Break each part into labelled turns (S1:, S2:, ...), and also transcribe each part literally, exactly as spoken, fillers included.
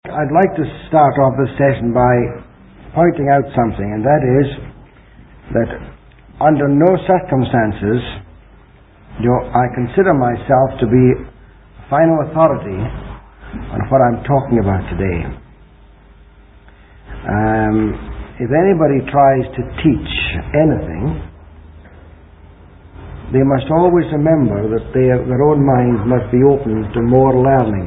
S1: I'd like to start off this session by pointing out something, and that is that under no circumstances do I consider myself to be a final authority on what I'm talking about today. Um, if anybody tries to teach anything, they must always remember that their, their own minds must be open to more learning.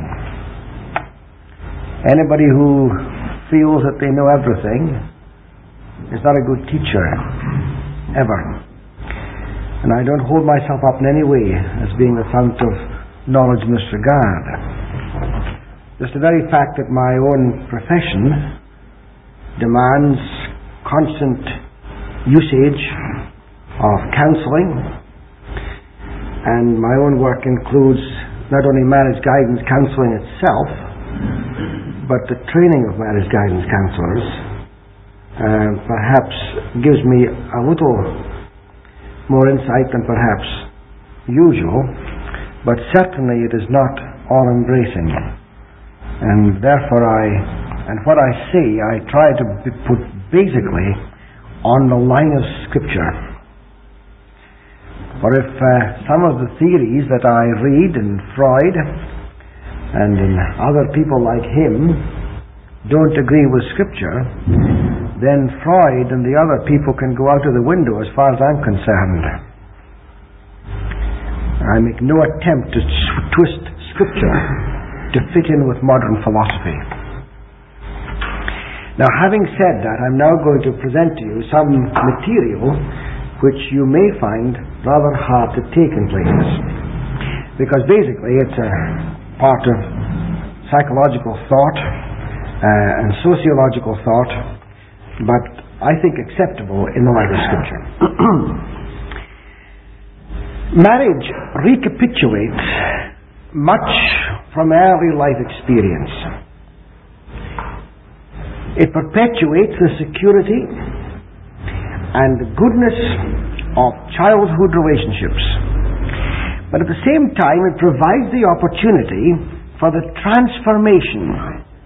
S1: Anybody who feels that they know everything is not a good teacher, ever. And I don't hold myself up in any way as being the fount of knowledge in this regard. Just the very fact that my own profession demands constant usage of counseling, and my own work includes not only marriage guidance counseling itself, but the training of marriage guidance counselors uh, perhaps gives me a little more insight than perhaps usual, but certainly it is not all-embracing. And therefore I, and what I say, I try to be put basically on the line of Scripture. For if uh, some of the theories that I read in Freud and in other people like him don't agree with Scripture, then Freud and the other people can go out of the window as far as I'm concerned. I make no attempt to twist Scripture to fit in with modern philosophy. Now, having said that, I'm now going to present to you some material which you may find rather hard to take in places, because basically it's a part of psychological thought uh, and sociological thought, but I think acceptable in the light of Scripture. Marriage recapitulates much from early life experience. It perpetuates the security and the goodness of childhood relationships. But at the same time, it provides the opportunity for the transformation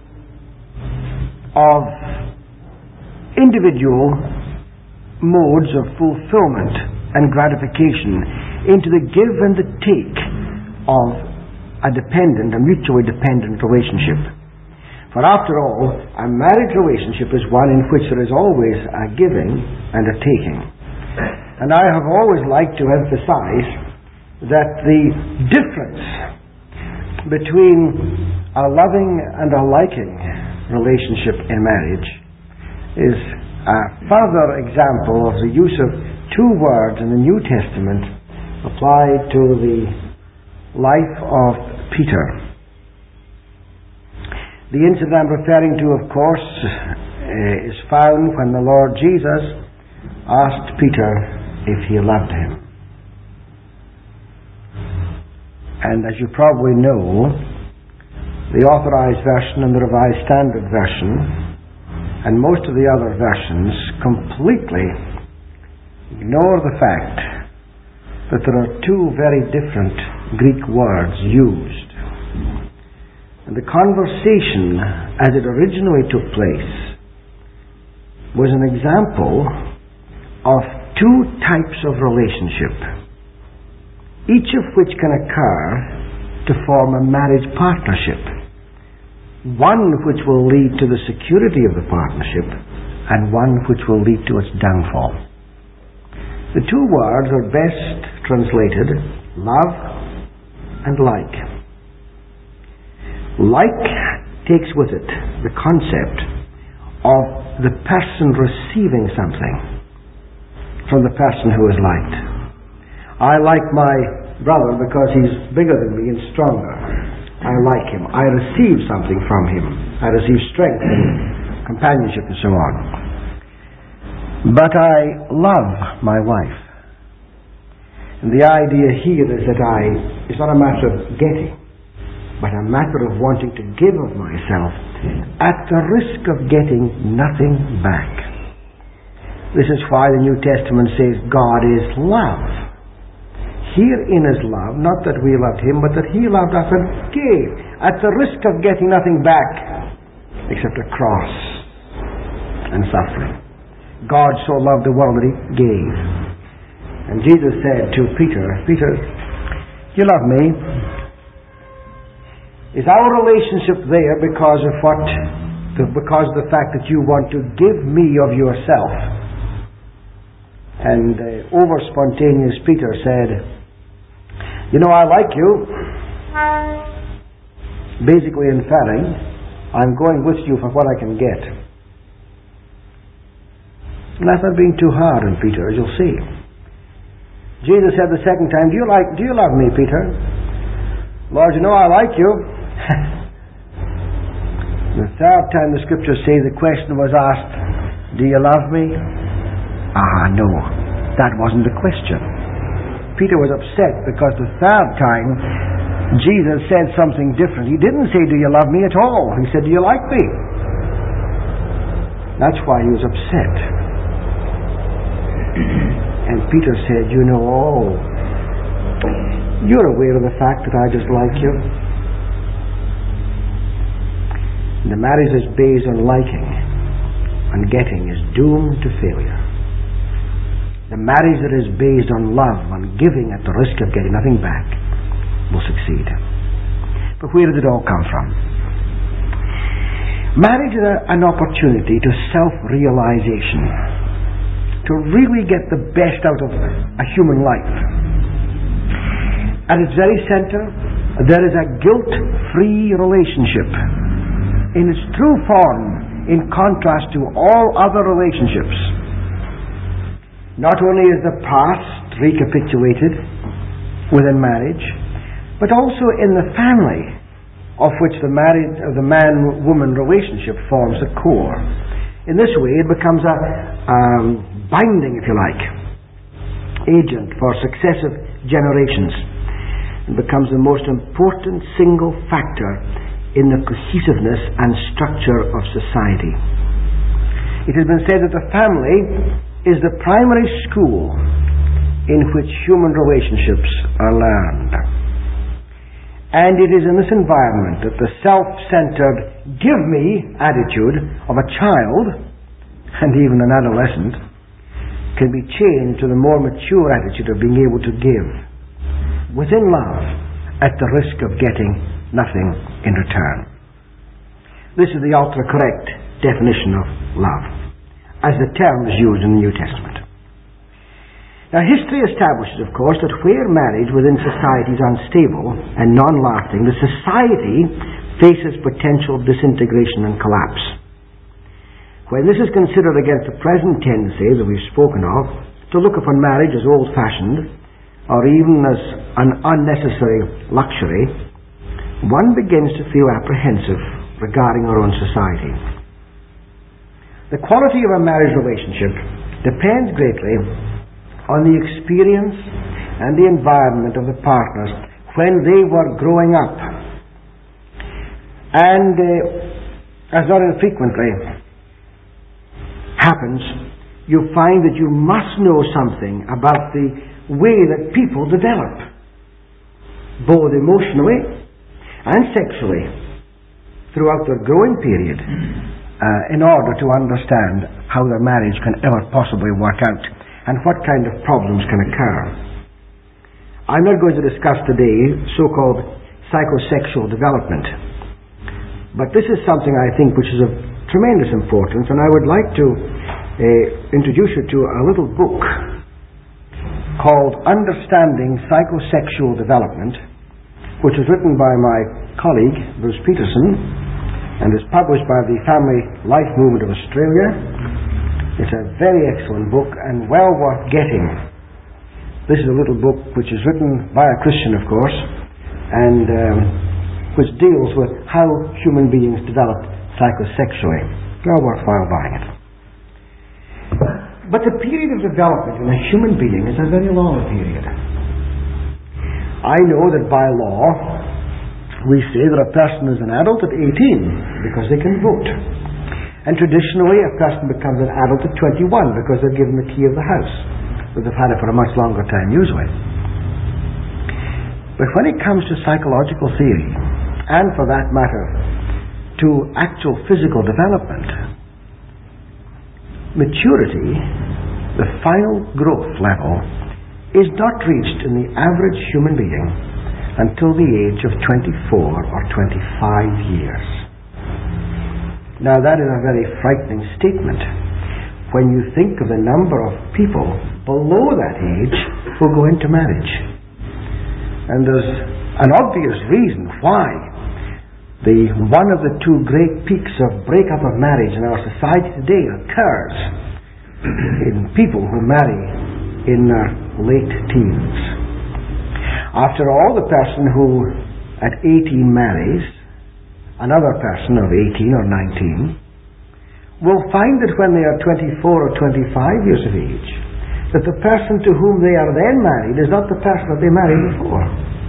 S1: of individual modes of fulfillment and gratification into the give and the take of a dependent, a mutually dependent relationship. For after all, a marriage relationship is one in which there is always a giving and a taking. And I have always liked to emphasize that the difference between a loving and a liking relationship in marriage is a further example of the use of two words in the New Testament applied to the life of Peter. The incident I'm referring to, of course, uh, is found when the Lord Jesus asked Peter if he loved him. And as you probably know, the Authorized Version and the Revised Standard Version and most of the other versions completely ignore the fact that there are two very different Greek words used. And the conversation, as it originally took place, was an example of two types of relationship, each of which can occur to form a marriage partnership. One which will lead to the security of the partnership, and one which will lead to its downfall. The two words are best translated love and like. Like takes with it the concept of the person receiving something from the person who is liked. I like my brother because he's bigger than me and stronger. I like him. I receive something from him. I receive strength and companionship and so on. But I love my wife. And the idea here is that I, it's not a matter of getting, but a matter of wanting to give of myself at the risk of getting nothing back. This is why the New Testament says God is love. Herein is love, not that we loved him, but that he loved us and gave, at the risk of getting nothing back. except a cross and suffering. God so loved the world that He gave. And Jesus said to Peter, Peter, you love me? Is our relationship there because of what, because of the fact that you want to give me of yourself? And uh, over spontaneous Peter said, you know, I like you. Basically inferring, I'm going with you for what I can get. And that's not being too hard on Peter, as you'll see. Jesus said the second time, do you like, do you love me, Peter? Lord, you know I like you. The third time the scriptures say the question was asked, do you love me? Ah, no, that wasn't the question. Peter was upset because the third time Jesus said something different. He didn't say, do you love me at all? He said, do you like me? That's why he was upset. And Peter said, you know, oh, you're aware of the fact that I just like you. The marriage that's based on liking and getting is doomed to failure. The marriage that is based on love and giving at the risk of getting nothing back will succeed. But where did it all come from? Marriage is a, an opportunity to self-realization, to really get the best out of a human life. At its very center, there is a guilt-free relationship in its true form, in contrast to all other relationships. Not only is the past recapitulated within marriage, but also in the family of which the married, uh, the man-woman relationship forms the core. In this way, it becomes a um, binding, if you like, agent for successive generations. It becomes the most important single factor in the cohesiveness and structure of society. It has been said that the family is the primary school in which human relationships are learned. And it is in this environment that the self-centered give me attitude of a child and even an adolescent can be changed to the more mature attitude of being able to give within love at the risk of getting nothing in return. This is the ultra-correct definition of love, as the term is used in the New Testament. Now, history establishes, of course, that where marriage within society is unstable and non-lasting, the society faces potential disintegration and collapse. When this is considered against the present tendency that we've spoken of, to look upon marriage as old-fashioned, or even as an unnecessary luxury, one begins to feel apprehensive regarding our own society. The quality of a marriage relationship depends greatly on the experience and the environment of the partners when they were growing up. And uh, as not infrequently happens, you find that you must know something about the way that people develop, both emotionally and sexually, throughout their growing period, uh, in order to understand how their marriage can ever possibly work out and what kind of problems can occur. I'm not going to discuss today so-called psychosexual development, but this is something I think which is of tremendous importance, and I would like to uh, introduce you to a little book called Understanding Psychosexual Development, which was written by my colleague Bruce Peterson and is published by the Family Life Movement of Australia. It's a very excellent book and well worth getting. This is a little book which is written by a Christian, of course, and um, which deals with how human beings develop psychosexually. Well worthwhile buying it. But the period of development in a human being is a very long period. I know that by law we say that a person is an adult at eighteen because they can vote. And traditionally a person becomes an adult at twenty-one because they're given the key of the house. But they've had it for a much longer time usually. But when it comes to psychological theory, and for that matter to actual physical development. Maturity, the final growth level, is not reached in the average human being until the age of twenty-four or twenty-five years. Now that is a very frightening statement when you think of the number of people below that age who go into marriage. And there's an obvious reason why the one of the two great peaks of breakup of marriage in our society today occurs in people who marry in their late teens. After all, the person who at eighteen marries another person of eighteen or nineteen will find that when they are twenty-four or twenty-five years of age, that the person to whom they are then married is not the person that they married before.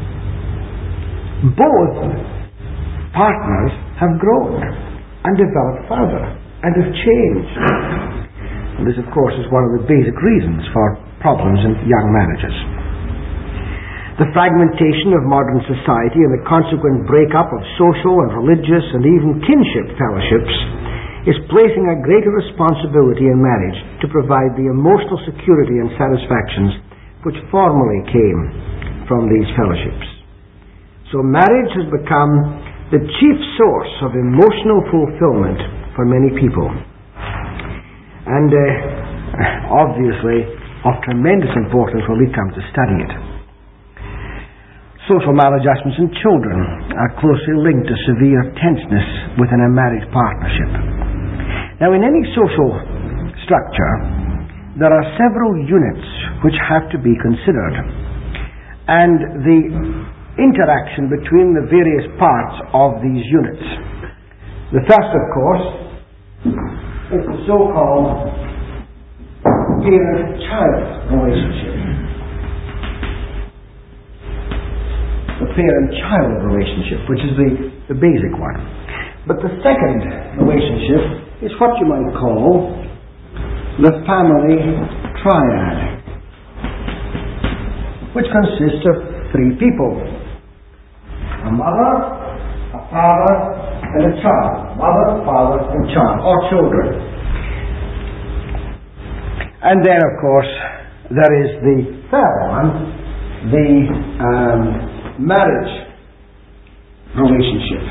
S1: Both partners have grown and developed further and have changed. And this, of course, is one of the basic reasons for problems in young marriages. The fragmentation of modern society and the consequent breakup of social and religious and even kinship fellowships is placing a greater responsibility in marriage to provide the emotional security and satisfactions which formerly came from these fellowships. So marriage has become the chief source of emotional fulfillment for many people, and uh, obviously of tremendous importance when we come to study it. Social maladjustments in children are closely linked to severe tenseness within a marriage partnership. Now, in any social structure, there are several units which have to be considered, and the interaction between the various parts of these units. The first, of course, is the so-called parent-child relationship. The parent-child relationship, which is the, the basic one. But the second relationship is what you might call the family triad, which consists of three people: a mother, a father, and a child. Mother, father, and child, or children. And then, of course, there is the third one, the um, marriage relationship.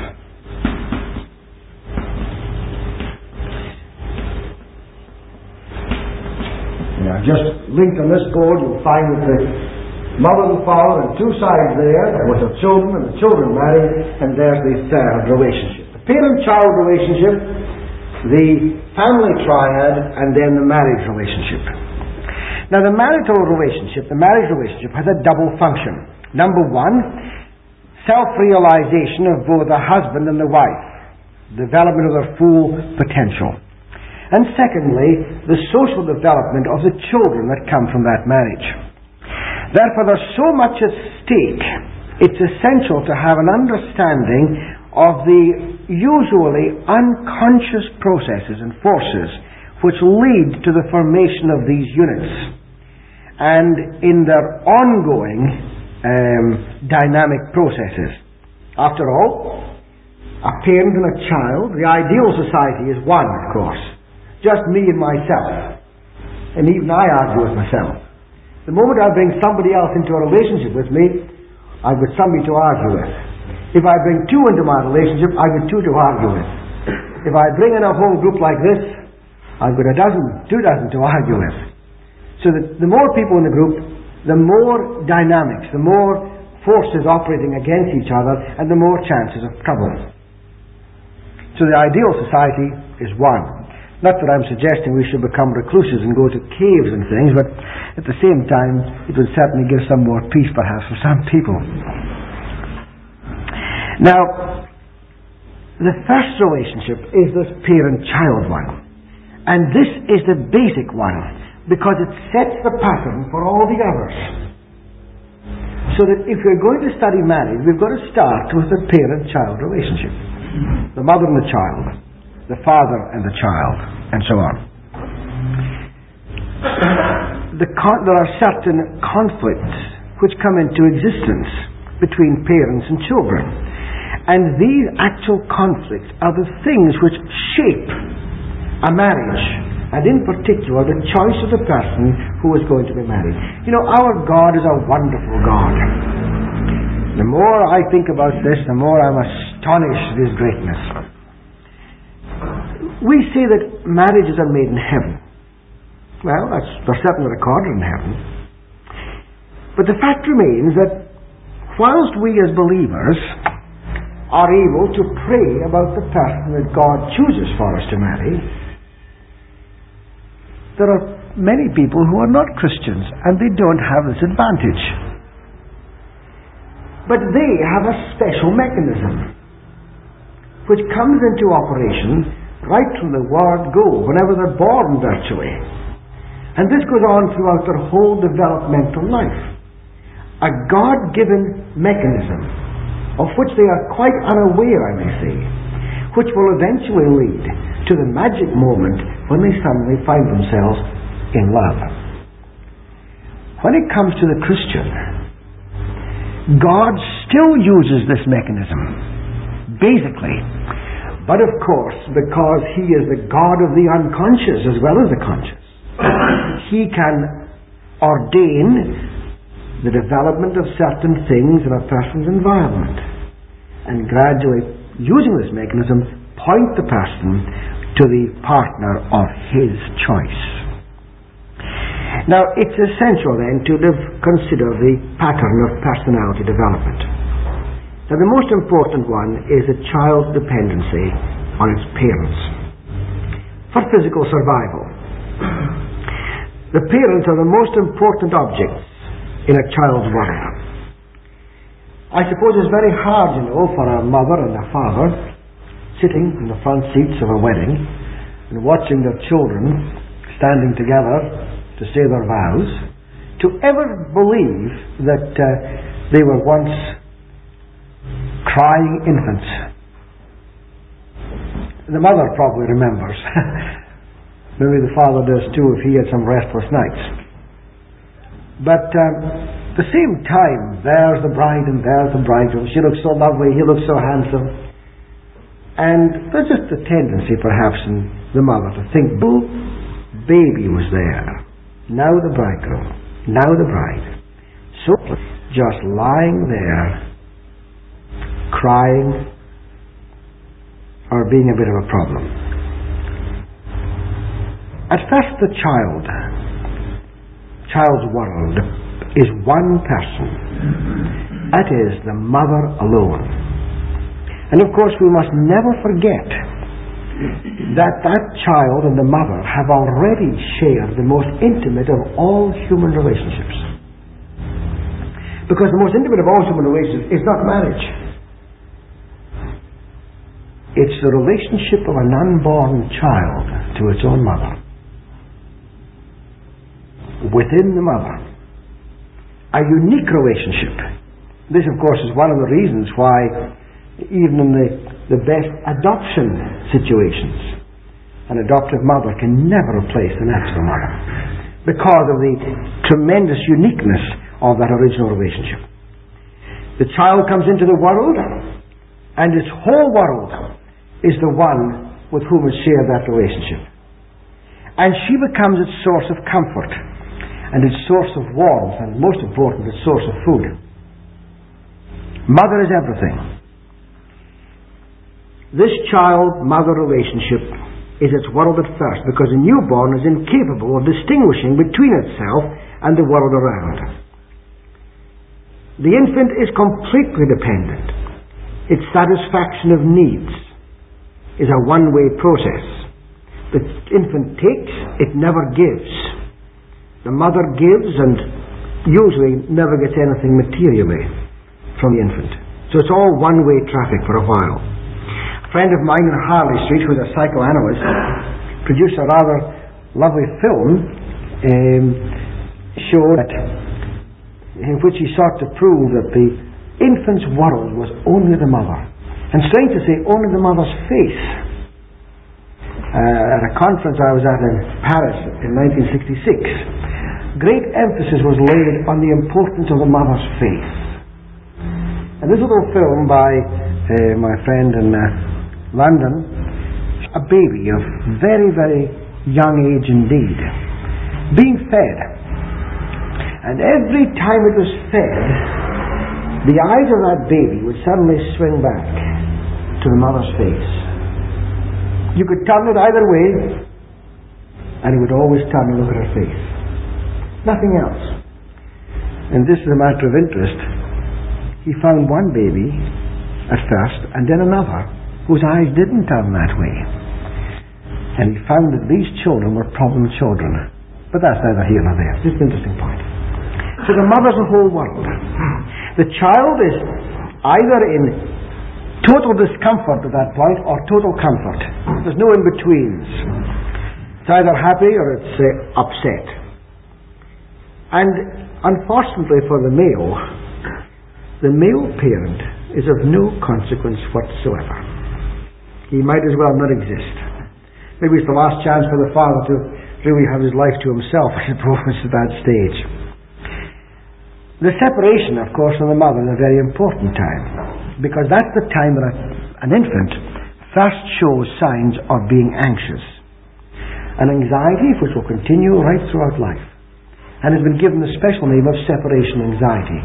S1: Now, just linked on this board, you'll find that the mother and father and two sides there, with the children and the children married, and there's the third relationship. The parent-child relationship, the family triad, and then the marriage relationship. Now, the marital relationship, the marriage relationship, has a double function. Number one, self-realization of both the husband and the wife, development of their full potential. And secondly, the social development of the children that come from that marriage. Therefore, there's so much at stake, it's essential to have an understanding of the usually unconscious processes and forces which lead to the formation of these units, and in their ongoing um, dynamic processes. After all, a parent and a child, the ideal society is one, of course. Just me and myself. And even I argue with myself. The moment I bring somebody else into a relationship with me, I've got somebody to argue with. If I bring two into my relationship, I've got two to argue with. If I bring in a whole group like this, I've got a dozen, two dozen to argue with. So that the more people in the group, the more dynamics, the more forces operating against each other, and the more chances of trouble. So the ideal society is one. Not that I'm suggesting we should become recluses and go to caves and things, but at the same time, it would certainly give some more peace, perhaps, for some people. Now, the first relationship is this parent-child one. And this is the basic one, because it sets the pattern for all the others. So that if we're going to study marriage, we've got to start with the parent-child relationship. The mother and the child, the father and the child, and so on. The con- there are certain conflicts which come into existence between parents and children. And these actual conflicts are the things which shape a marriage, and in particular the choice of the person who is going to be married. You know, our God is a wonderful God. The more I think about this, the more I'm astonished at His greatness. We say that marriages are made in heaven. Well, that's, they're certainly recorded in heaven. But the fact remains that whilst we as believers are able to pray about the person that God chooses for us to marry, there are many people who are not Christians and they don't have this advantage. But they have a special mechanism which comes into operation right from the word go, whenever they're born virtually. And this goes on throughout their whole developmental life. A God-given mechanism of which they are quite unaware, I may say, which will eventually lead to the magic moment when they suddenly find themselves in love. When it comes to the Christian, God still uses this mechanism, basically. But of course, because He is the God of the unconscious as well as the conscious, He can ordain the development of certain things in a person's environment, and gradually, using this mechanism, point the person to the partner of his choice. Now, it's essential then to consider the pattern of personality development. Now, the most important one is a child's dependency on its parents for physical survival. The parents are the most important objects in a child's world. I suppose it's very hard, you know, for a mother and a father sitting in the front seats of a wedding and watching their children standing together to say their vows, to ever believe that uh, they were once crying infants. The mother probably remembers. Maybe the father does too if he had some restless nights. But um, at the same time, there's the bride and there's the bridegroom. She looks so lovely, he looks so handsome. And there's just a tendency perhaps in the mother to think, oh, baby was there. Now the bridegroom. Now the bride. So just lying there, crying, or being a bit of a problem. At first the child, child's world is one person. That is the mother alone. And of course we must never forget that that child and the mother have already shared the most intimate of all human relationships. Because the most intimate of all human relationships is not marriage. It's the relationship of an unborn child to its own mother. Within the mother. A unique relationship. This of course is one of the reasons why even in the, the best adoption situations, an adoptive mother can never replace the natural mother because of the tremendous uniqueness of that original relationship. The child comes into the world and its whole world is the one with whom it shares that relationship. And she becomes its source of comfort and its source of warmth and, most important, its source of food. Mother is everything. This child-mother relationship is its world at first, because a newborn is incapable of distinguishing between itself and the world around. The infant is completely dependent. Its satisfaction of needs is a one-way process. The infant takes, it never gives. The mother gives and usually never gets anything materially from the infant. So it's all one-way traffic for a while. A friend of mine in Harley Street, who's a psychoanalyst, produced a rather lovely film um, showed that, in which he sought to prove that the infant's world was only the mother. And strange to say, only the mother's face. Uh, at a conference I was at in Paris in nineteen sixty-six, great emphasis was laid on the importance of the mother's face. And this little film by uh, my friend in uh, London, a baby of very, very young age indeed, being fed. And every time it was fed, the eyes of that baby would suddenly swing back to the mother's face. You could turn it either way, and he would always turn and look at her face. Nothing else. And this is a matter of interest. He found one baby at first, and then another, whose eyes didn't turn that way. And he found that these children were problem children. But that's neither here nor there. It's just an interesting point. So the mother's the whole world. The child is either in total discomfort at that point or total comfort. There's no in-betweens. It's either happy or it's uh, upset. And unfortunately for the male, the male parent is of no consequence whatsoever. He might as well not exist. Maybe it's the last chance for the father to really have his life to himself, I suppose, at that stage. The separation, of course, from the mother is a very important time, because that's the time that an infant first shows signs of being anxious. An anxiety which will continue right throughout life, and has been given the special name of separation anxiety.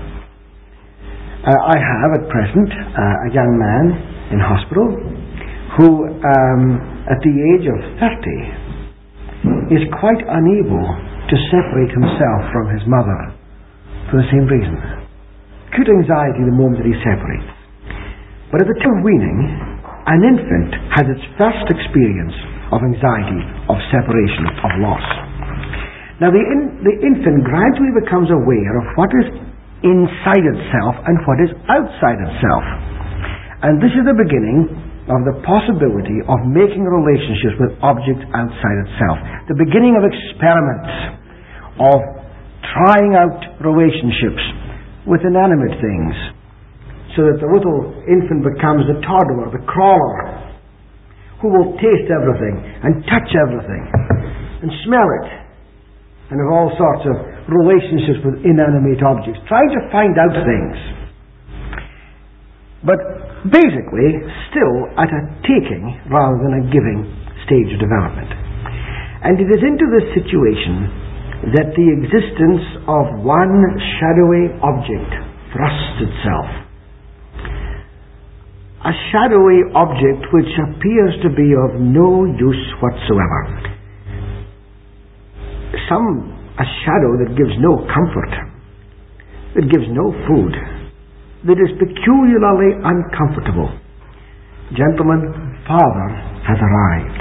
S1: Uh, I have at present uh, a young man in hospital who, um, at the age of thirty, is quite unable to separate himself from his mother for the same reason. Acute anxiety the moment that he separates. But at the time of weaning, an infant has its first experience of anxiety, of separation, of loss. Now the, in, the infant gradually becomes aware of what is inside itself and what is outside itself. And this is the beginning of the possibility of making relationships with objects outside itself. The beginning of experiments, of trying out relationships with inanimate things, so that the little infant becomes the toddler, the crawler, who will taste everything and touch everything and smell it, and have all sorts of relationships with inanimate objects, trying to find out things. But basically, still at a taking rather than a giving stage of development. And it is into this situation that the existence of one shadowy object thrusts itself. A shadowy object which appears to be of no use whatsoever. Some, a shadow that gives no comfort, that gives no food, that is peculiarly uncomfortable. Gentlemen, Father has arrived.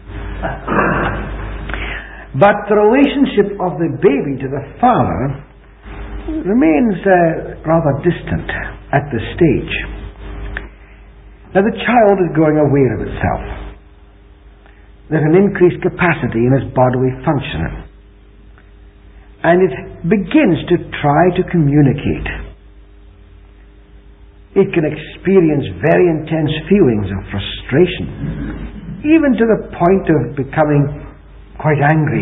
S1: But the relationship of the baby to the father remains uh, rather distant at this stage. Now the child is growing aware of itself. There's an increased capacity in its bodily functioning. And it begins to try to communicate. It can experience very intense feelings of frustration, even to the point of becoming quite angry.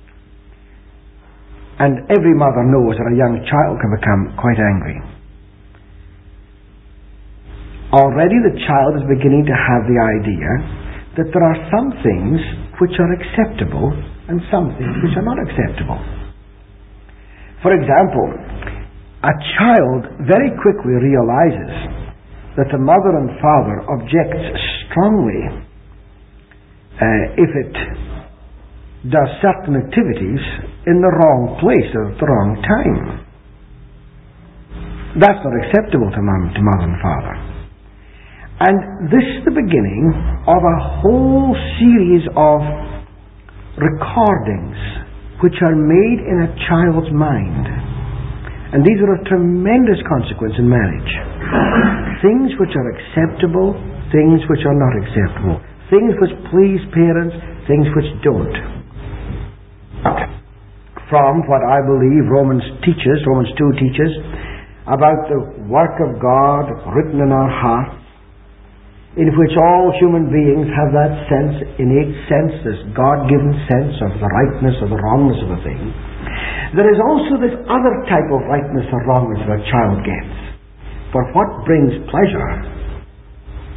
S1: And every mother knows that a young child can become quite angry. Already the child is beginning to have the idea that there are some things which are acceptable and some things which are not acceptable. For example, a child very quickly realizes that the mother and father objects strongly uh, if it does certain activities in the wrong place or at the wrong time. That's not acceptable to mom, to mother and father. And this is the beginning of a whole series of recordings which are made in a child's mind. And these are of tremendous consequence in marriage. Things which are acceptable, things which are not acceptable. Things which please parents, things which don't. From what I believe Romans teaches, Romans two teaches, about the work of God written in our hearts, in which all human beings have that sense, innate sense, this God-given sense of the rightness or the wrongness of a thing. There is also this other type of rightness or wrongness that a child gets. For what brings pleasure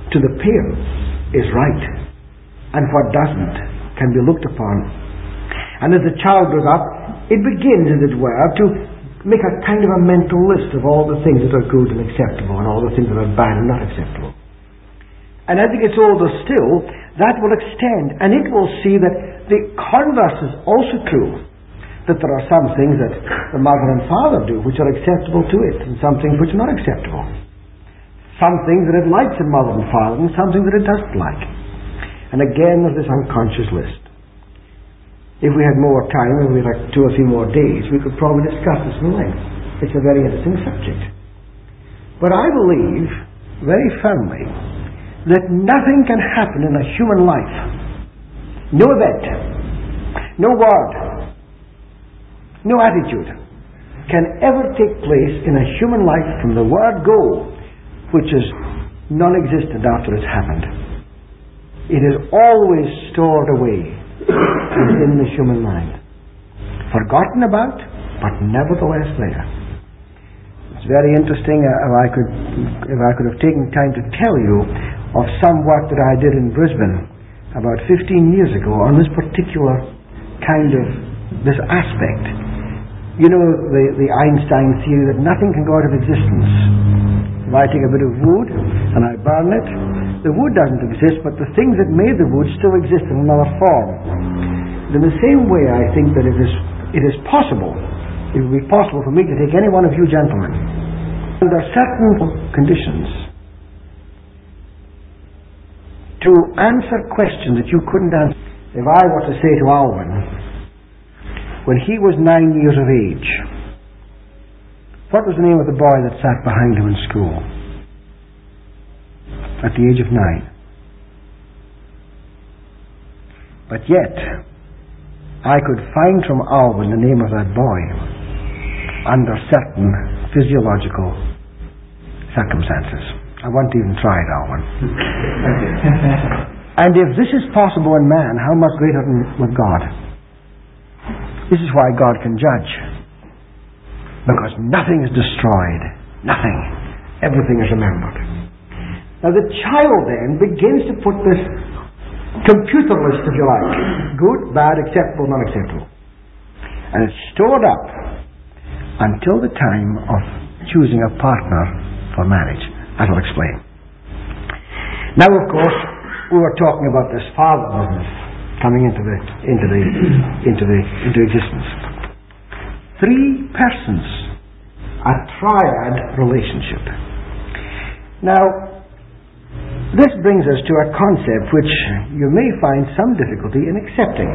S1: to the parents is right, and what doesn't can be looked upon. And as the child grows up, it begins, as it were, to make a kind of a mental list of all the things that are good and acceptable and all the things that are bad and not acceptable. And as it gets older still, that will extend, and it will see that the converse is also true, that there are some things that the mother and father do which are acceptable to it, and some things which are not acceptable. Some things that it likes in mother and father, and some things that it doesn't like. And again, there's this unconscious list. If we had more time, if we had like two or three more days, we could probably discuss this in length. It's a very interesting subject. But I believe very firmly that nothing can happen in a human life, no event, no word, no attitude, can ever take place in a human life from the word go, which is non-existent after it's happened. It is always stored away in the human mind, forgotten about, but nevertheless there. It's very interesting. Uh, if I could, if I could have taken time to tell you of some work that I did in Brisbane about fifteen years ago on this particular kind of this aspect. You know the the Einstein theory that nothing can go out of existence. If I take a bit of wood and I burn it, the wood doesn't exist, but the things that made the wood still exist in another form. In the same way, I think that it is it is possible, it would be possible for me to take any one of you gentlemen, under certain conditions, to answer questions that you couldn't answer. If I were to say to Alwyn, when he was nine years of age, what was the name of the boy that sat behind him in school at the age of nine? But yet, I could find from Alwyn the name of that boy under certain physiological circumstances. I won't even try it, Alwyn. And if this is possible in man, how much greater with God? This is why God can judge. Because nothing is destroyed. Nothing. Everything is remembered. Now the child then begins to put this computer list, if you like. Good, bad, acceptable, not acceptable. And it's stored up until the time of choosing a partner for marriage. As I'll explain. Now of course, we were talking about this father business coming into the into the into the into existence. Three persons, a triad relationship. Now, this brings us to a concept which you may find some difficulty in accepting.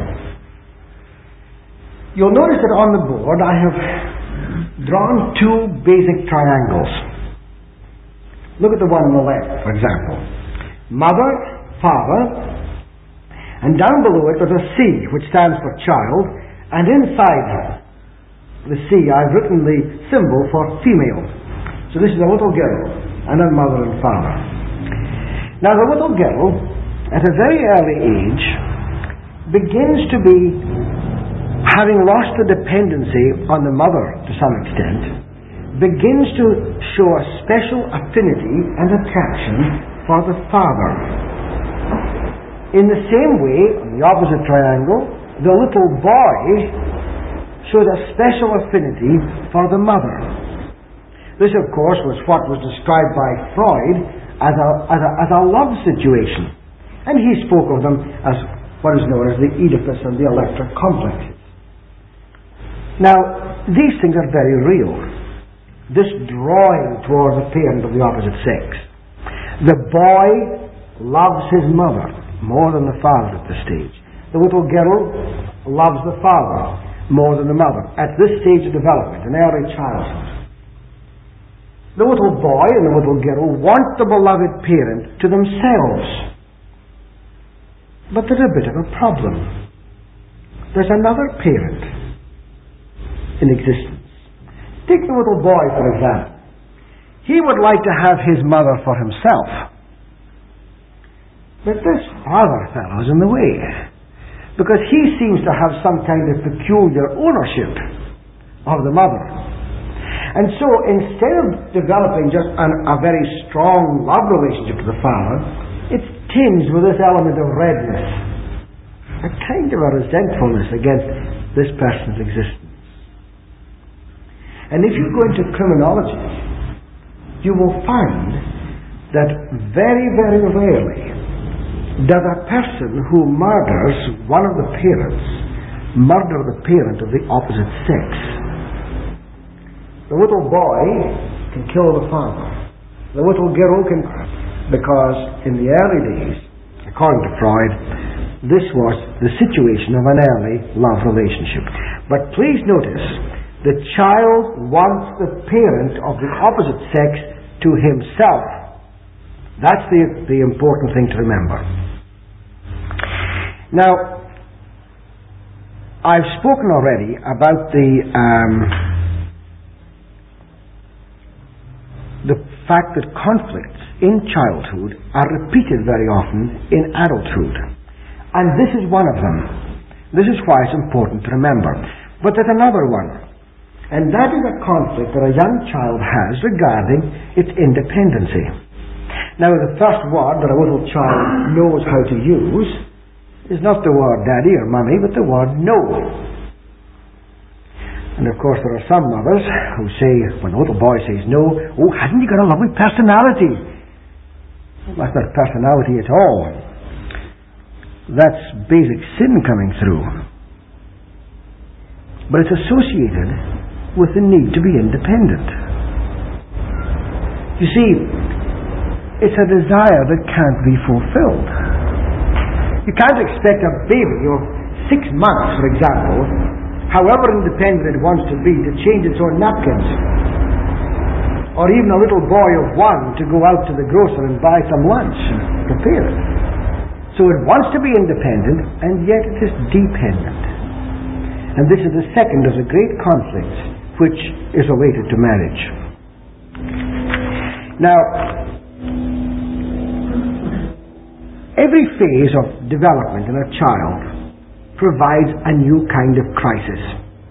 S1: You'll notice that on the board I have drawn two basic triangles. Look at the one on the left, for example. Mother, father, and down below it there's a C, which stands for child, and inside the C I've written the symbol for female. So this is a little girl, and her mother and father. Now the little girl, at a very early age, begins to be, having lost the dependency on the mother to some extent, begins to show a special affinity and attraction for the father. In the same way, on the opposite triangle, the little boy shows a special affinity for the mother. This, of course, was what was described by Freud as a, as a, as a love situation. And he spoke of them as what is known as the Oedipus and the Electra complexes. Now, these things are very real. This drawing towards a parent of the opposite sex. The boy loves his mother more than the father at this stage. The little girl loves the father more than the mother at this stage of development, in early childhood. The little boy and the little girl want the beloved parent to themselves. But there's a bit of a problem. There's another parent in existence. Take the little boy, for example. He would like to have his mother for himself. But this father fellow's in the way. Because he seems to have some kind of peculiar ownership of the mother. And so instead of developing just an, a very strong love relationship to the Father, it's tinged with this element of redness, a kind of a resentfulness against this person's existence. And if you go into criminology, you will find that very, very rarely does a person who murders one of the parents murder the parent of the opposite sex. The little boy can kill the father. The little girl can, because in the early days, according to Freud, this was the situation of an early love relationship. But please notice, the child wants the parent of the opposite sex to himself. That's the, the important thing to remember. Now, I've spoken already about the um, the fact that conflicts in childhood are repeated very often in adulthood. And this is one of them. This is why it's important to remember. But there's another one. And that is a conflict that a young child has regarding its independency. Now, the first word that a little child knows how to use is not the word daddy or mummy, but the word no. And of course there are some mothers who say, when a little boy says no, oh, hasn't he got a lovely personality? Well, that's not personality at all. That's basic sin coming through. But it's associated with the need to be independent. You see, it's a desire that can't be fulfilled. You can't expect a baby of six months, for example, however independent it wants to be, to change its own napkins. Or even a little boy of one to go out to the grocer and buy some lunch and prepare it. So it wants to be independent, and yet it is dependent. And this is the second of the great conflicts which is related to marriage. Now, every phase of development in a child provides a new kind of crisis.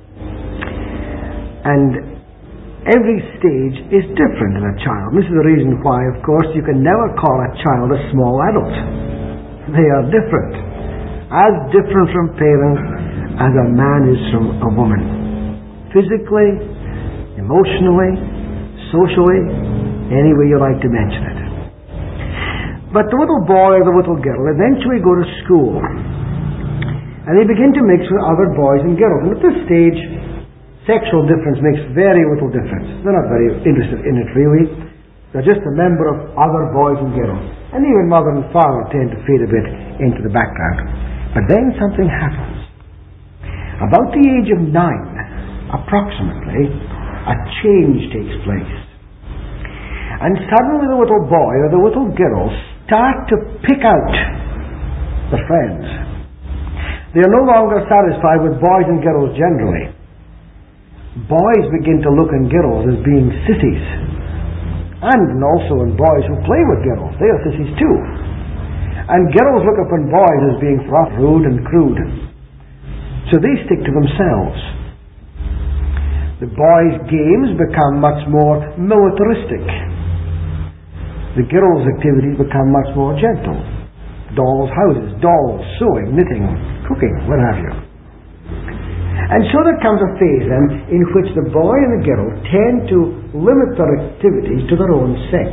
S1: And every stage is different in a child. This is the reason why, of course, you can never call a child a small adult. They are different. As different from parents as a man is from a woman. Physically, emotionally, socially, any way you like to mention it. But the little boy or the little girl eventually go to school, and they begin to mix with other boys and girls. And at this stage, sexual difference makes very little difference. They're not very interested in it really. They're just a member of other boys and girls. And even mother and father tend to fade a bit into the background. But then something happens. About the age of nine, approximately, a change takes place. And suddenly the little boy or the little girl start to pick out the friends. They are no longer satisfied with boys and girls generally. Boys begin to look on girls as being sissies. And also in boys who play with girls. They are sissies too. And girls look upon boys as being rough, rude and crude. So they stick to themselves. The boys' games become much more militaristic. The girls' activities become much more gentle. Dolls' houses, dolls, sewing, knitting, cooking, what have you. And so there comes a phase then in which the boy and the girl tend to limit their activities to their own sex.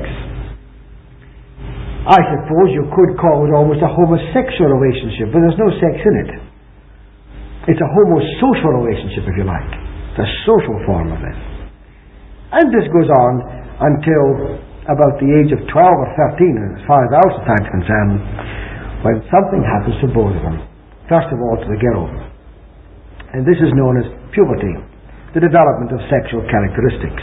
S1: I suppose you could call it almost a homosexual relationship, but there's no sex in it. It's a homosocial relationship, if you like. It's a social form of it. And this goes on until about the age of twelve or thirteen, as far as our time is concerned, when something happens to both of them. First of all to the girl. And this is known as puberty, the development of sexual characteristics.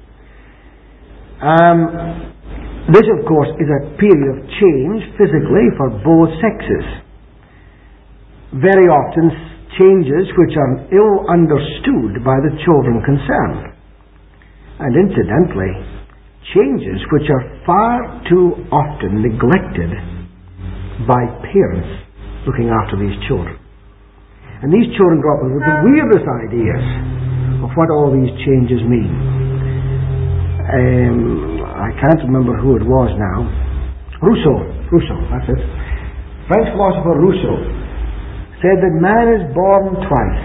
S1: Um, this, of course, is a period of change physically for both sexes. Very often changes which are ill understood by the children concerned. And incidentally, changes which are far too often neglected by parents looking after these children. And these children grow up with the weirdest ideas of what all these changes mean. um, I can't remember who it was now. Rousseau. Rousseau, that's it. French philosopher Rousseau said that man is born twice.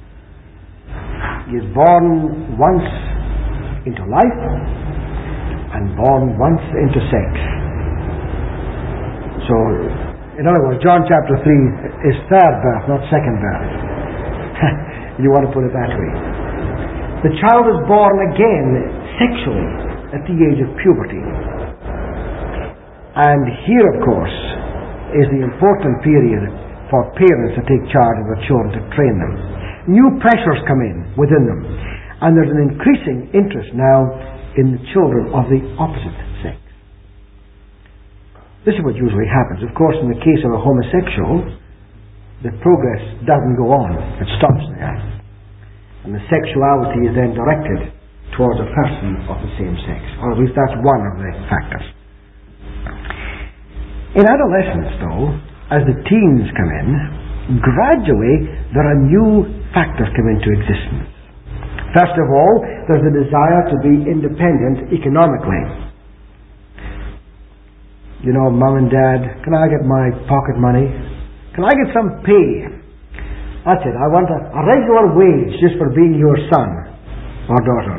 S1: He is born once into life and born once into sex. So, in other words, John chapter three is third birth, not second birth. You want to put it that way. The child is born again sexually at the age of puberty. And here, of course, is the important period for parents to take charge of their children, to train them. New pressures come in within them, and there's an increasing interest now in the children of the opposite sex. This is what usually happens. Of course, in the case of a homosexual, the progress doesn't go on. It stops there. And the sexuality is then directed towards a person of the same sex. Or at least that's one of the factors. In adolescence, though, as the teens come in, gradually there are new factors come into existence. First of all, there's the desire to be independent economically. You know, mom and dad, can I get my pocket money? Can I get some pay? That's it. I want a, a regular wage just for being your son or daughter.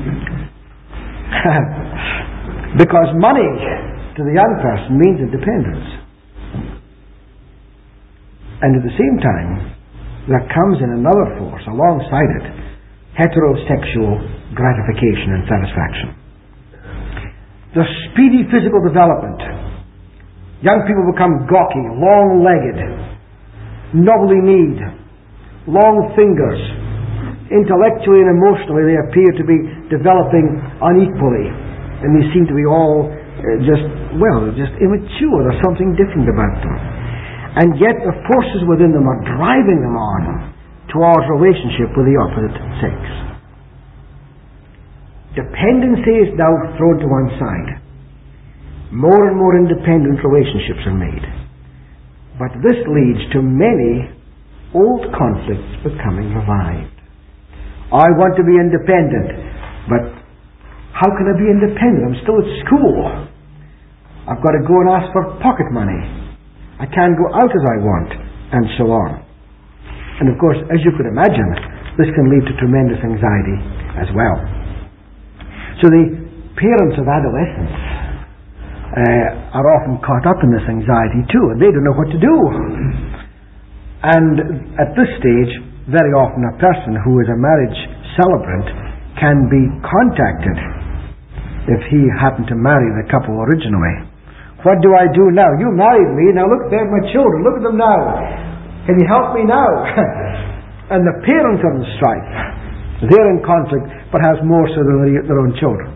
S1: Because money to the young person means independence. And at the same time, there comes in another force alongside it, heterosexual gratification and satisfaction. The speedy physical development. Young people become gawky, long-legged, knobbly-kneed, long fingers. Intellectually and emotionally they appear to be developing unequally, and they seem to be all uh, just, well, just immature. There's something different about them. And yet the forces within them are driving them on towards relationship with the opposite sex. Dependency is now thrown to one side. More and more independent relationships are made. But this leads to many old conflicts becoming revived. I want to be independent, but how can I be independent? I'm still at school. I've got to go and ask for pocket money. I can't go out as I want, and so on. And of course, as you could imagine, this can lead to tremendous anxiety as well. So the parents of adolescents uh, are often caught up in this anxiety too, and they don't know what to do. And at this stage, very often a person who is a marriage celebrant can be contacted if he happened to marry the couple originally. What do I do now? You married me, now look, they're my children, look at them now. Can you help me now? And the parents are in strife. They're in conflict, perhaps more so than their own children.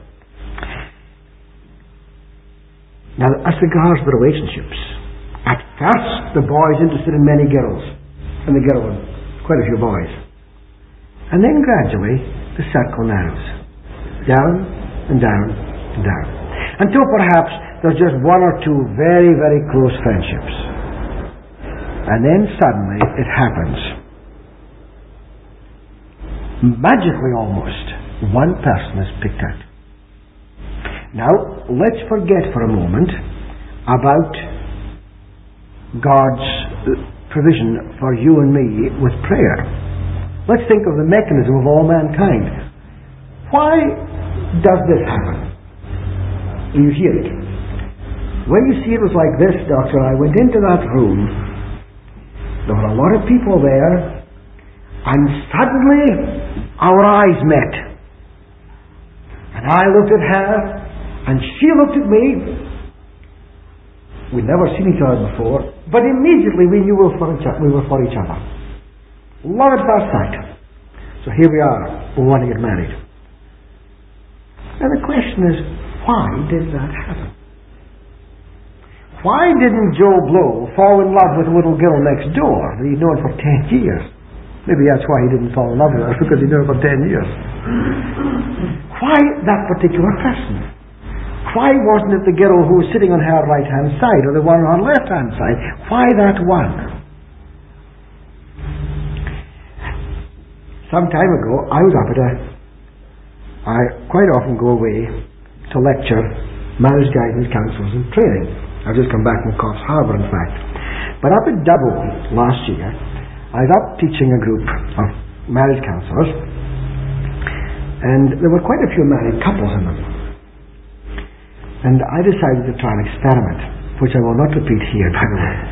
S1: Now, as regards the relationships, at first the boy is interested in many girls, and the girl quite a few boys. And then gradually the circle narrows. Down and down and down. Until perhaps there's just one or two very, very close friendships. And then suddenly it happens. Magically almost, one person is picked out. Now, let's forget for a moment about God's provision for you and me with prayer. Let's think of the mechanism of all mankind. Why does this happen? You hear it. When you see it was like this, Doctor, I went into that room. There were a lot of people there, and suddenly our eyes met. And I looked at her, and she looked at me. We'd never seen each other before, but immediately we knew we were for each other. We were for each other. Love at first sight. So here we are, we want to get married. And the question is, why did that happen? Why didn't Joe Blow fall in love with a little girl next door that he'd known for ten years? Maybe that's why he didn't fall in love with her, because he'd known her for ten years. Why that particular person? Why wasn't it the girl who was sitting on her right-hand side or the one on her left-hand side? Why that one? Some time ago, I was up at a... I quite often go away to lecture marriage guidance counsellors and training. I've just come back from Coffs Harbour, in fact. But up at Dublin last year, I was up teaching a group of marriage counsellors, and there were quite a few married couples in them. And I decided to try an experiment, which I will not repeat here, by the way.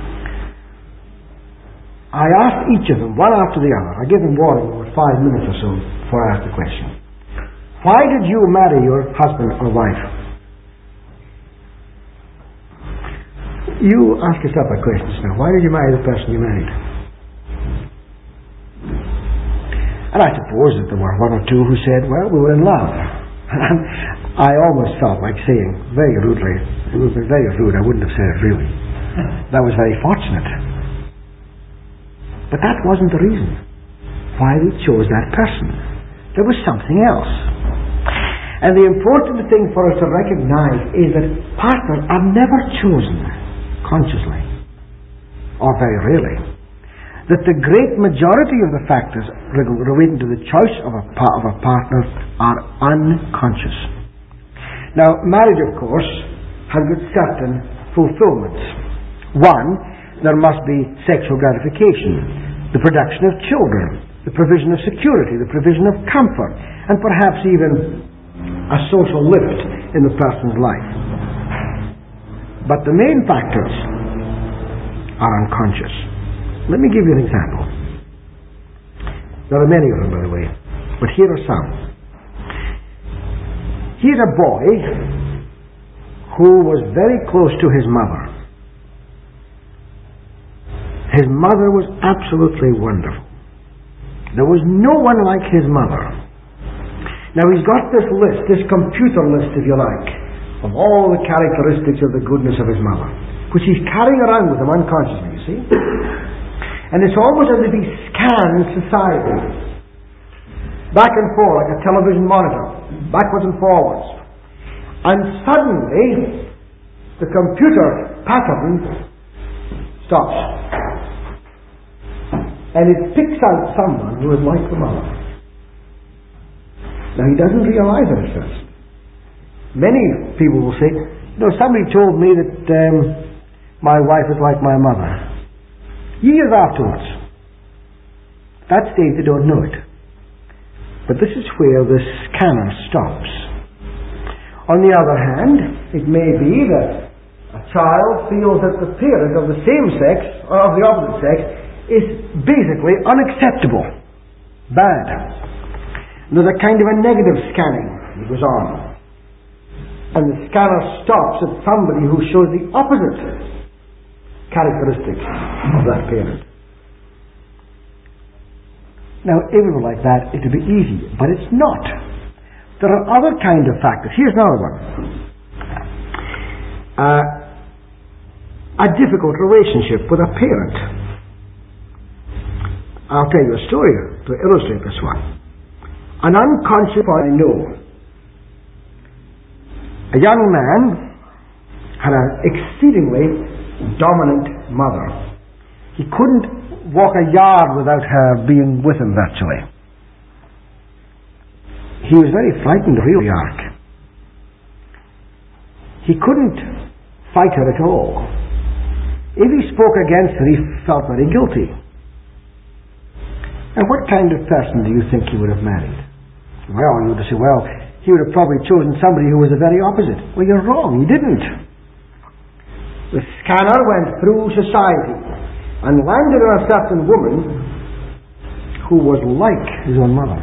S1: I asked each of them, one after the other, I gave them warning about five minutes or so before I asked the question. Why did you marry your husband or wife? You ask yourself a question now. Why did you marry the person you married? And I suppose that there were one or two who said, well, we were in love. And I almost felt like saying, very rudely, it would be very rude, I wouldn't have said it really. That was very fortunate. But that wasn't the reason why we chose that person. There was something else. And the important thing for us to recognize is that partners are never chosen consciously, or very rarely. That the great majority of the factors relating to the choice of a, of a partner are unconscious. Now, marriage, of course, has got certain fulfillments. One, there must be sexual gratification, the production of children, the provision of security, the provision of comfort, and perhaps even a social lift in the person's life. But the main factors are unconscious. Let me give you an example. There are many of them, by the way, but here are some. Here's a boy who was very close to his mother. His mother was absolutely wonderful. There was no one like his mother. Now he's got this list, this computer list, if you like, of all the characteristics of the goodness of his mother, which he's carrying around with him unconsciously, you see? And it's almost as if he scans society back and forth like a television monitor, backwards and forwards. And suddenly the computer pattern stops. And it picks out someone who is like the mother. Now he doesn't realize it at first. Many people will say, you know, somebody told me that um, my wife is like my mother. Years afterwards. That stage they don't know it. But this is where the scanner stops. On the other hand, it may be that a child feels that the parent of the same sex, or of the opposite sex, is basically unacceptable, bad. There's a kind of a negative scanning that goes on. And the scanner stops at somebody who shows the opposite characteristics of that parent. Now, if it were like that, it would be easy, but it's not. There are other kind of factors. Here's another one. Uh, a difficult relationship with a parent. I'll tell you a story to illustrate this one. An unconscious, I know, a young man had an exceedingly dominant mother. He couldn't walk a yard without her being with him virtually. He was very frightened, really, Ark. He couldn't fight her at all. If he spoke against her, he felt very guilty. And what kind of person do you think he would have married? Well, you would say, well, he would have probably chosen somebody who was the very opposite. Well, you're wrong. He didn't. The scanner went through society and landed on a certain woman who was like his own mother.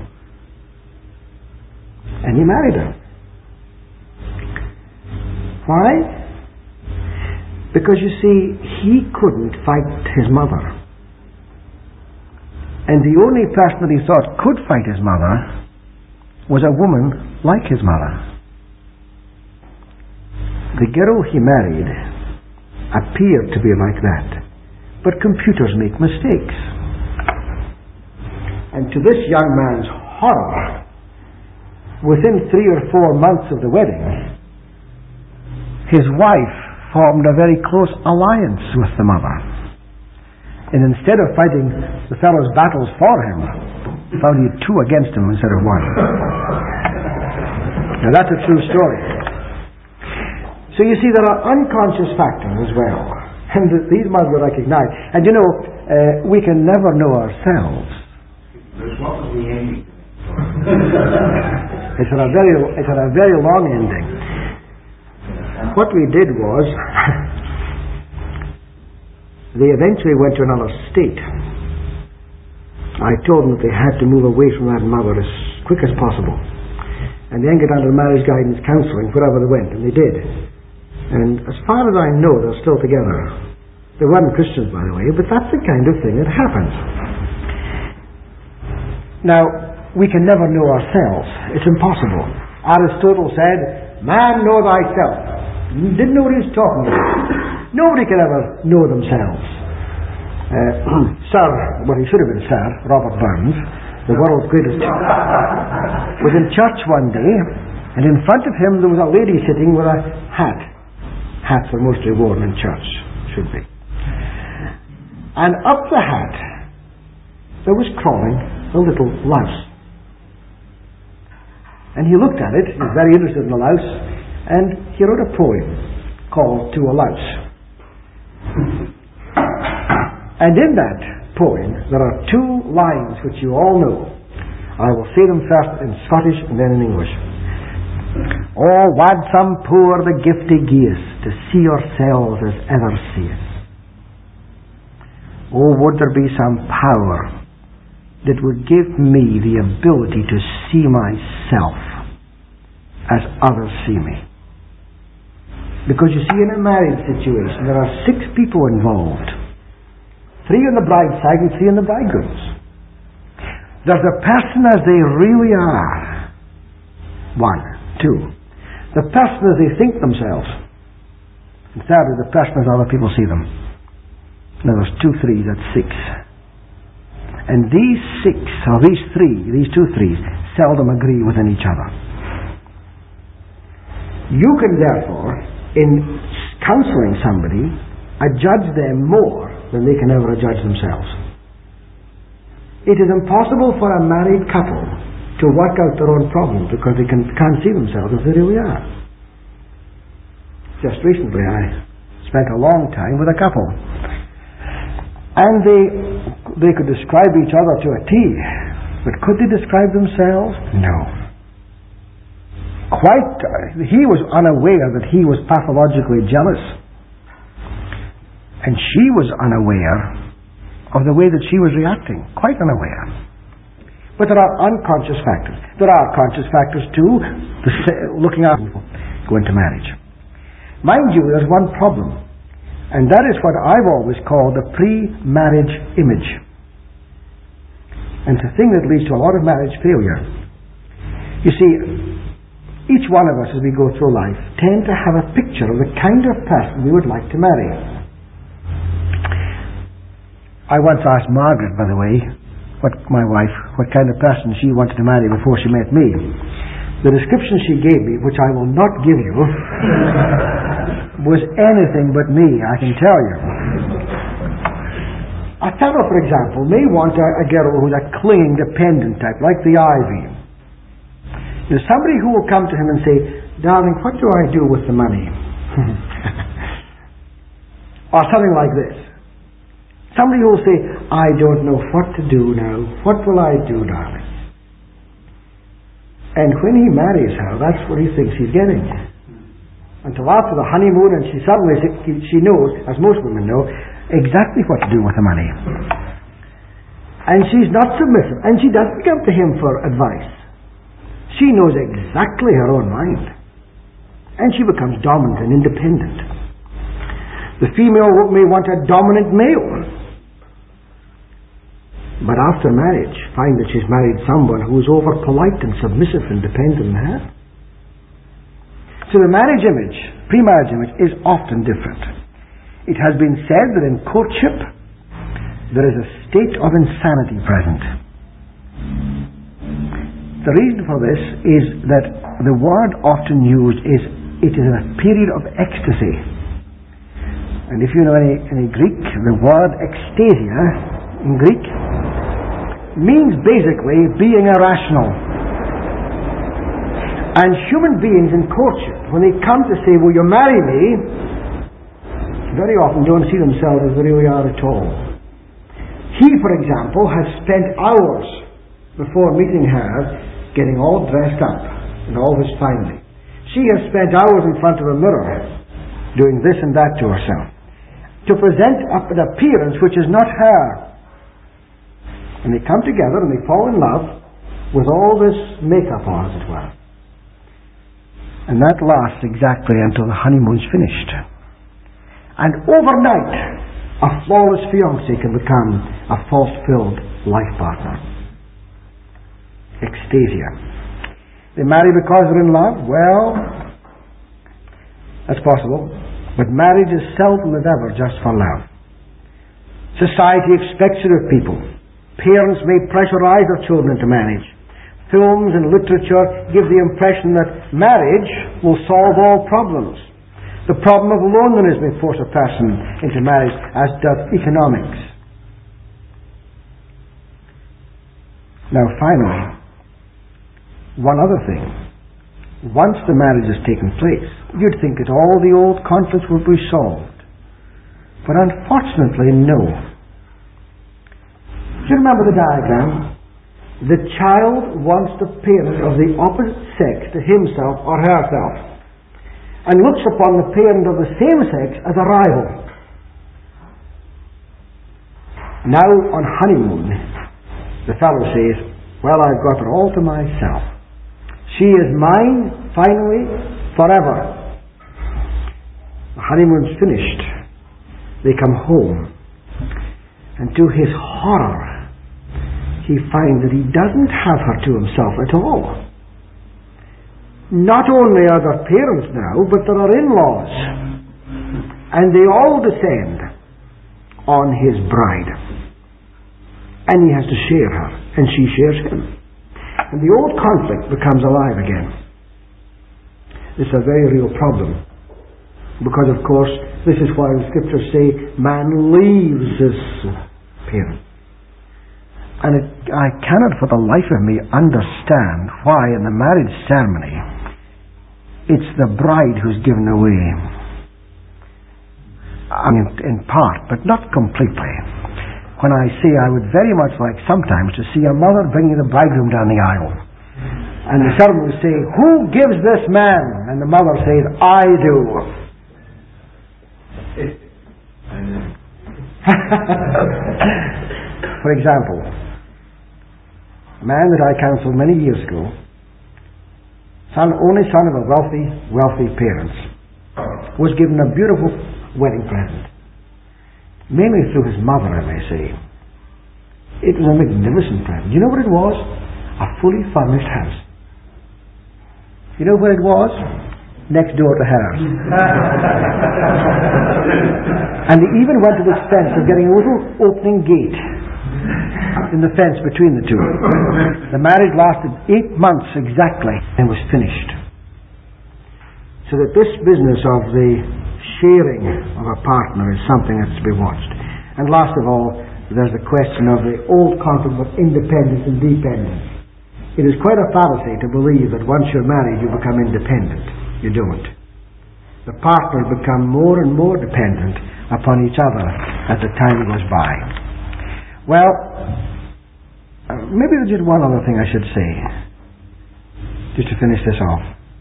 S1: And he married her. Why? Because, you see, he couldn't fight his mother. And the only person that he thought could fight his mother was a woman like his mother. The girl he married appeared to be like that. But computers make mistakes. And to this young man's horror, within three or four months of the wedding, his wife formed a very close alliance with the mother. And instead of fighting the fellow's battles for him, he found he had two against him instead of one. Now that's a true story. So you see, there are unconscious factors as well. And these must be recognized. And you know, uh, we can never know ourselves.
S2: There's what was the ending?
S1: It's a very, it's a very long ending. What we did was, they eventually went to another state. I told them that they had to move away from that mother as quick as possible. And then get under marriage guidance counseling wherever they went, and they did. And as far as I know, they're still together. They weren't Christians, by the way, but that's the kind of thing that happens. Now, we can never know ourselves. It's impossible. Aristotle said, man, know thyself. He didn't know what he was talking about. Nobody can ever know themselves. Uh, Sir, well, he should have been Sir, Robert Burns, the world's greatest, was in church one day, and in front of him there was a lady sitting with a hat. Hats are mostly worn in church, should be. And up the hat there was crawling a little louse. And he looked at it, he was very interested in the louse, and he wrote a poem called To a Louse. And in that poem there are two lines which you all know. I will say them first in Scottish and then in English. Oh, wad some poor the gift he gies to see yourselves as ever seeth. Oh, would there be some power that would give me the ability to see myself as others see me. Because you see, in a marriage situation there are six people involved. Three on the bride's side and three on the bridegroom's. There's a person as they really are. One. Two. The person as they think themselves. And thirdly, the person as other people see them. Now there's two threes, that's six. And these six, or these three, these two threes, seldom agree within each other. You can therefore, in counseling somebody, adjudge them more than they can ever adjudge themselves. It is impossible for a married couple to work out their own problems because they can, can't see themselves as they really are. Just recently I spent a long time with a couple, and they they could describe each other to a T, but could they describe themselves? No. Quite, uh, he was unaware that he was pathologically jealous, and she was unaware of the way that she was reacting, quite unaware. But there are unconscious factors. There are conscious factors too, the, looking at people go into marriage. Mind you, there's one problem, and that is what I've always called the pre-marriage image. And it's a thing that leads to a lot of marriage failure. You see, each one of us as we go through life tend to have a picture of the kind of person we would like to marry. I once asked Margaret, by the way, what my wife, what kind of person she wanted to marry before she met me. The description she gave me, which I will not give you, was anything but me, I can tell you. A fellow, for example, may want a, a girl who's a clinging, dependent type, like the ivy. There's somebody who will come to him and say, darling, what do I do with the money? Or something like this. Somebody who will say, I don't know what to do now. What will I do, darling? And when he marries her, that's what he thinks he's getting. Until after the honeymoon, and she suddenly, she knows, as most women know, exactly what to do with the money. And she's not submissive, and she doesn't come to him for advice. She knows exactly her own mind. And she becomes dominant and independent. The female may want a dominant male. But after marriage, find that she's married someone who is over polite and submissive and dependent on her. So the marriage image, pre-marriage image, is often different. It has been said that in courtship there is a state of insanity present. The reason for this is that the word often used is it is a period of ecstasy. And if you know any, any Greek, the word ecstasia in Greek means basically being irrational. And human beings in courtship, when they come to say, will you marry me, very often don't see themselves as they really are at all. He, for example, has spent hours before meeting her getting all dressed up in all his finery. She has spent hours in front of a mirror doing this and that to herself to present up an appearance which is not her. And they come together and they fall in love with all this makeup on, as it were. And that lasts exactly until the honeymoon's finished. And overnight, a flawless fiancé can become a false-filled life partner. Ecstasia. They marry because they're in love? Well, that's possible. But marriage is seldom as ever just for love. Society expects it of people. Parents may pressurize their children into marriage. Films and literature give the impression that marriage will solve all problems. The problem of loneliness may force a person into marriage, as does economics. Now finally, one other thing. Once the marriage has taken place, you'd think that all the old conflicts would be solved. But unfortunately, no. Do you remember the diagram? The child wants the parent of the opposite sex to himself or herself, and looks upon the parent of the same sex as a rival. Now on honeymoon, the fellow says, well, I've got her all to myself. She is mine, finally, forever. The honeymoon's finished. They come home, and to his horror, he finds that he doesn't have her to himself at all. Not only are there parents now, but there are in-laws. And they all descend on his bride. And he has to share her, and she shares him. And the old conflict becomes alive again. It's a very real problem. Because, of course, this is why the scriptures say, man leaves his parent. And it, I cannot for the life of me understand why in the marriage ceremony it's the bride who's given away. I mean, in part, but not completely. When I say I would very much like sometimes to see a mother bringing the bridegroom down the aisle. And the servant would say, who gives this man? And the mother says, I do. For example, a man that I counseled many years ago, son, only son of a wealthy, wealthy parents, was given a beautiful wedding present. Mainly through his mother, I may say. It was a magnificent present. You know what it was? A fully furnished house. You know where it was? Next door to hers. And they even went to the expense of getting a little opening gate in the fence between the two. The marriage lasted eight months exactly and was finished. So that this business of the sharing of a partner is something that's to be watched. And last of all, there's the question of the old conflict of independence and dependence. It is quite a fallacy to believe that once you're married you become independent. You don't. The partners become more and more dependent upon each other as the time goes by. Well, uh, maybe there's just one other thing I should say, just to finish this off.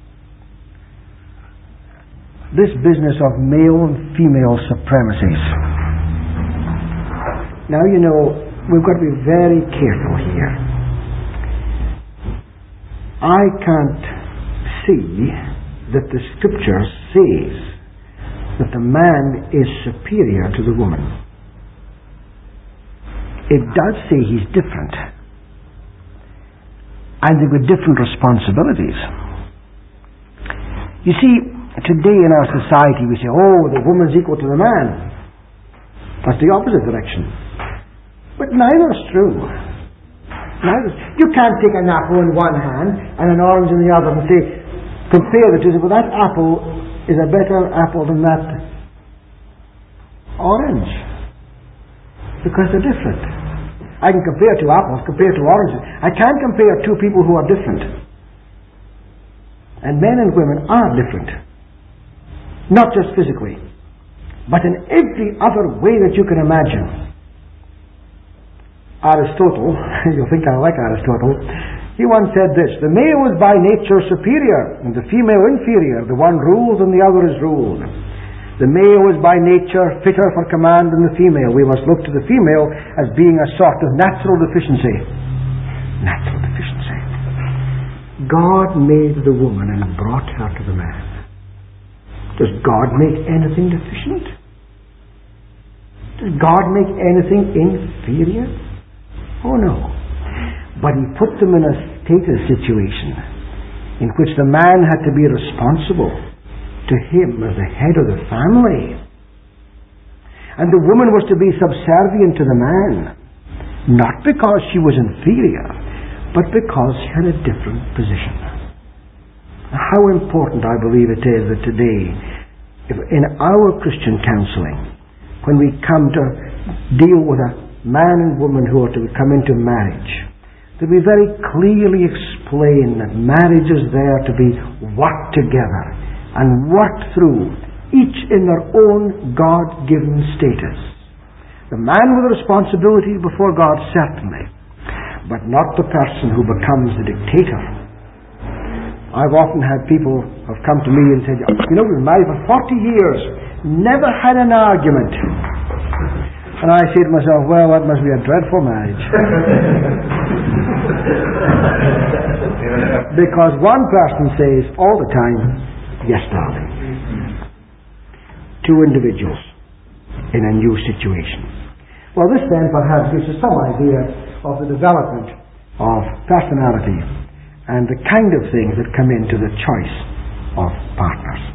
S1: This business of male and female supremacies. Now, you know, we've got to be very careful here. I can't see that the Scripture says that the man is superior to the woman. It does say he's different. And there were different responsibilities. You see, today in our society we say, oh, the woman's equal to the man. That's the opposite direction. But neither is true. Neither. You can't take an apple in one hand and an orange in the other and say, compare the two, but that apple is a better apple than that orange. Because they're different. I can compare two apples, compare two oranges. I can't compare two people who are different. And men and women are different. Not just physically, but in every other way that you can imagine. Aristotle, you'll think I like Aristotle, he once said this: the male is by nature superior and the female inferior. The one rules and the other is ruled. The male is by nature fitter for command than the female. We must look to the female as being a sort of natural deficiency. Natural deficiency. God made the woman and brought her to the man. Does God make anything deficient? Does God make anything inferior? Oh no. But He put them in a status situation in which the man had to be responsible to him as the head of the family. And the woman was to be subservient to the man, not because she was inferior, but because she had a different position. How important I believe it is that today, if in our Christian counseling, when we come to deal with a man and woman who are to come into marriage, that we very clearly explain that marriage is there to be worked together and worked through, each in their own God-given status. The man with a responsibility before God, certainly, but not the person who becomes the dictator. I've often had people who have come to me and said, you know, we've been married for forty years, never had an argument. And I say to myself, well, that must be a dreadful marriage. Because one person says all the time, yes, darling. Two individuals in a new situation. Well, this then perhaps gives us some idea of the development of personality and the kind of things that come into the choice of partners.